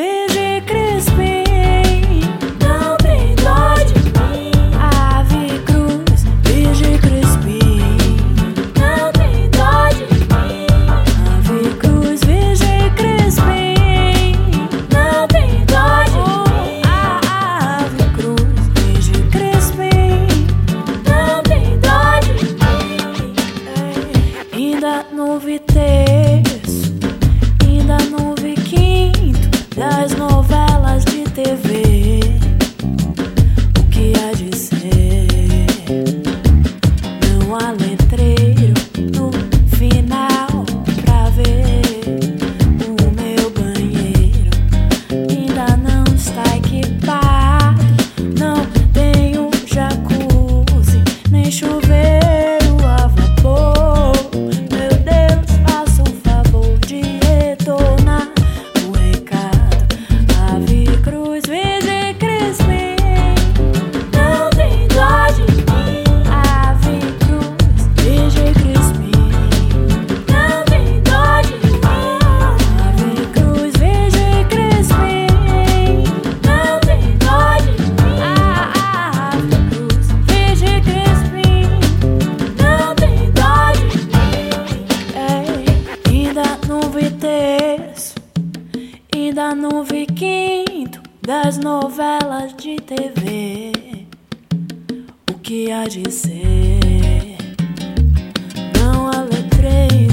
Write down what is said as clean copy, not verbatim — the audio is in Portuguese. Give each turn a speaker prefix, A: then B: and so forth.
A: Virgem Crispim, não tem dó de mim. Ave Cruz, Virgem Crispim, não tem dó de mim. Ave Cruz, Virgem Crispim, não tem dó de mim. Ave Cruz, Virgem Crispim, não tem dó de mim. Ainda não vi terço, ainda não vi quinto das novelas de TV. O que há de ser? Não há letreiro no final pra ver. O meu banheiro ainda não está equipado. Não tenho jacuzzi nem chuveiro a vapor. Meu Deus, faça o favor de retornar o recado. Ave Cruz, Virgem Crispim, não tem dó de mim. Ave Cruz, Virgem Crispim, não tem dó de mim. Ave Cruz, Virgem Crispim, não tem dó de mim. Ave Cruz, Virgem Crispim, não tem dó de mim. Ainda não vi terço, ainda não vi quinto das novelas de TV. O que há de ser? Não há letreiro